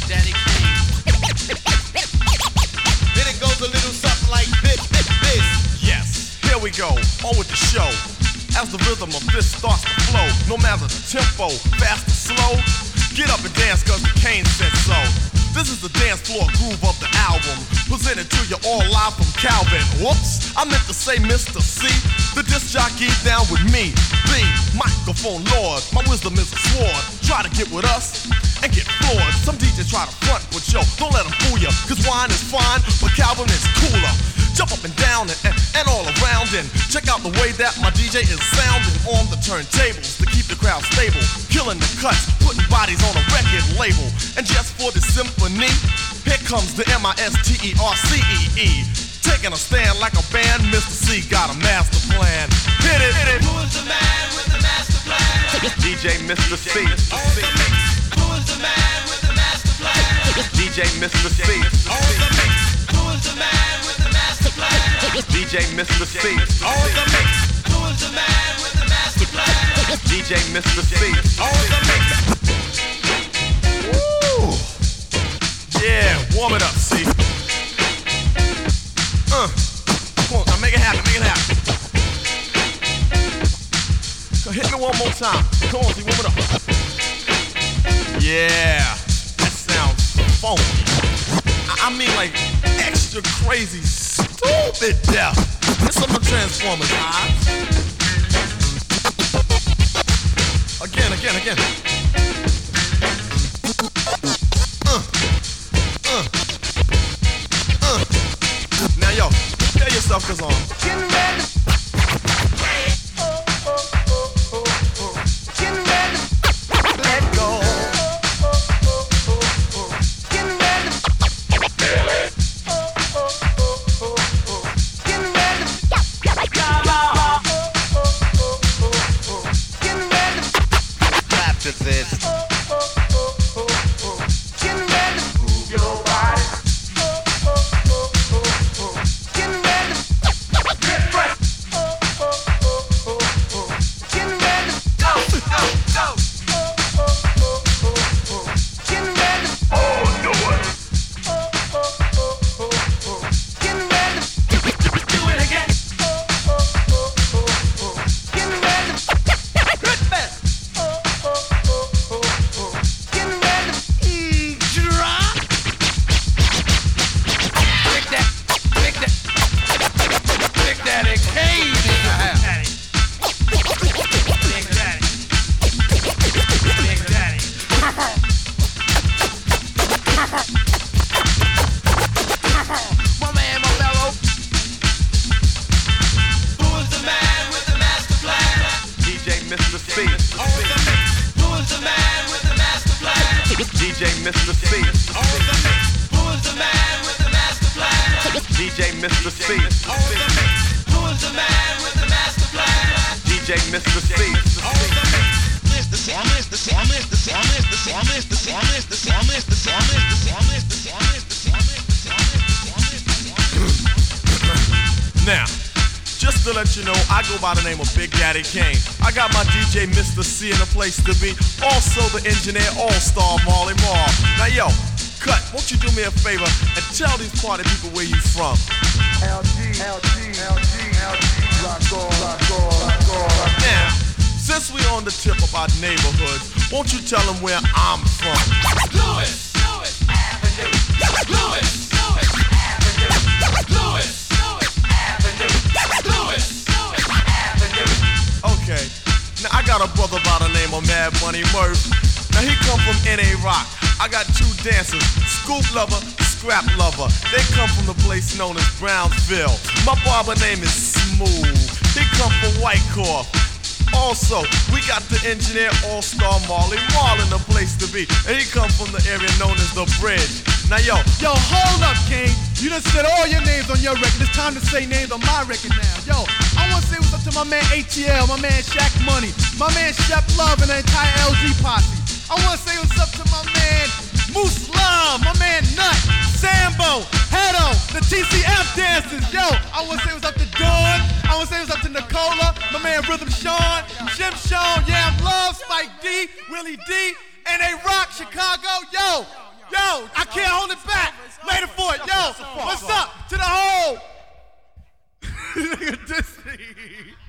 Daddy Kane. Then it goes a little something like this. Yes, here we go, on with the show. As the rhythm of this starts to flow, no matter the tempo, fast or slow, get up and dance cause the Kane said so. This is the dance floor groove of the album, presented to you all live from Calvin. Whoops, I meant to say Mr. C, the disc jockey down with me. The microphone lord, my wisdom is a sword. Try to get with us and get floored. Some DJs try to front, but yo, don't let them fool ya, cause wine is fine, but Calvin is cooler. Jump up and down and all around and check out the way that my DJ is sounding on the turntables to keep the crowd stable, killing the cuts, putting bodies on a record label. And just for the symphony, here comes the M-I-S-T-E-R-C-E-E. Taking a stand like a band, Mr. C got a master plan. Hit it, hit it. Who is the man with the master plan? DJ Mr. C. On the mix. Who is the man with the master plan? DJ Mr. C. On the mix. Who is the man with the master plan? DJ Mr. C. On the mix. Who is the man with the master plan? DJ Mr. C. On the mix. Woo! Yeah, warm it up, C. Come on, now make it happen, make it happen. So hit me one more time. Come on, C, warm it up. Yeah, that sounds funky. I mean like extra crazy, stupid death. It's some of the Transformers, eyes. Again. Now yo, tell yourself cause on. Getting ready. Getting ready. Let go. Getting ready. Getting ready. Getting ready. Clap to this. Getting ready. Move your body. Getting ready. Get fresh. Getting ready. Go, go, go. Getting ready. Oh, no one. Getting ready. Do it again. Getting ready. Good best. Getting ready. Drop. Big Daddy Kane in the house. Big Daddy. Big Daddy. My man, my fellow. Who is the man with the master plan? DJ Mr. C. On the mix. Who is the man with the master plan? DJ Mr. C. On the mix. Who is the man with the master plan? DJ Mr. C. On the mix. Who is the man with the master plan? DJ Mr. C. On the mix. Now, just to let you know, I go by the name of Big Daddy Kane. I got my DJ Mr. C in the place to be. Also the engineer all-star Marley Marl. Now yo, Cut, won't you do me a favor and tell these party people where you from? LG, rock on. Now, since we on the tip of our neighborhoods, won't you tell them where I'm from? Lewis Avenue. Lewis Avenue. Lewis Avenue. Okay, now I got a brother by the name of Mad Money Murph. Now he come from N.A. Rock. I got two dancers, Scoop Lover, Scrap Lover. They come from the place known as Brownsville. My barber name is Smooth. He come from Whitecorp. Also, we got the engineer all-star Marley Marl in the place to be. And he come from the area known as The Bridge. Now yo, Hold up, King. You done said all your names on your record. It's time to say names on my record now. Yo, I wanna say what's up to my man ATL, my man Shaq Money, my man Shep Love, and the entire LG posse. I wanna say what's up to my man Moose Love, my man Nut, Sambo, Hedo, the TCF dancers. Yo, I wanna say what's up to Dawn. I wanna say what's up to Nicola, my man Rhythm Sean, Jim Sean, Yam Love, Spike D, Willie D, and they rock Chicago. Yo, Yo, I can't hold it back. Later for it. Yo, what's up to the whole? Look at this thing.